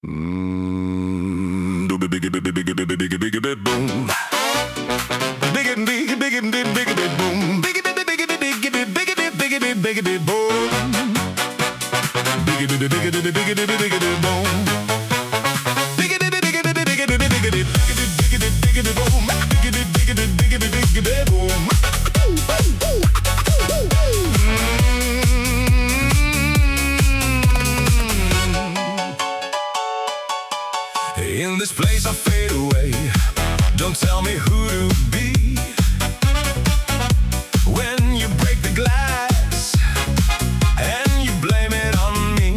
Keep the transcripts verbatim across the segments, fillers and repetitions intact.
Mm, do biggie biggie biggie biggie biggie biggie biggie boom. Biggie biggie biggie biggie biggie biggie boom. Biggie biggie biggie biggie biggie biggie biggie biggie biggie biggie boom. Biggie biggie biggie biggie biggie biggie biggie boom. Biggie biggie biggie biggie biggie biggie biggie biggie biggie biggie boom. Biggie biggie biggie biggie biggie biggie boom. In this place I fade away. Don't tell me who to be. When you break the glass and you blame it on me.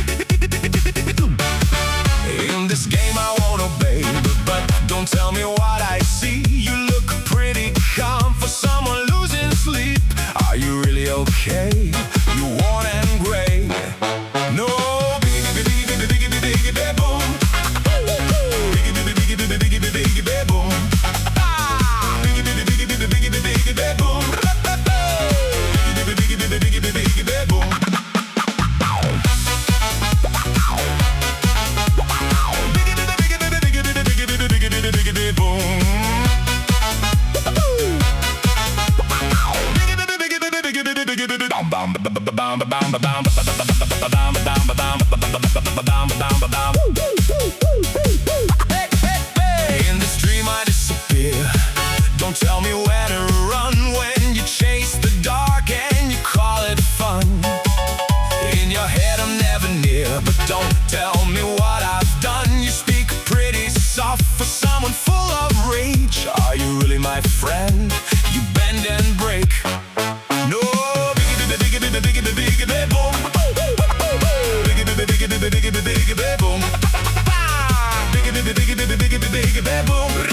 In this game I won't obey, but don't tell me what I see. You look pretty calm for someone losing sleep. Are you really okay? You worn and gray. No. In this dream I disappear. Don't tell me where to run when you chase the dark and you call it fun. In your head I'm never near, but don't tell me what I've done. You speak pretty soft for someone full of rage. Are you really my friend? You bend and break. No. Biggie, biggie, biggie, biggie, boom.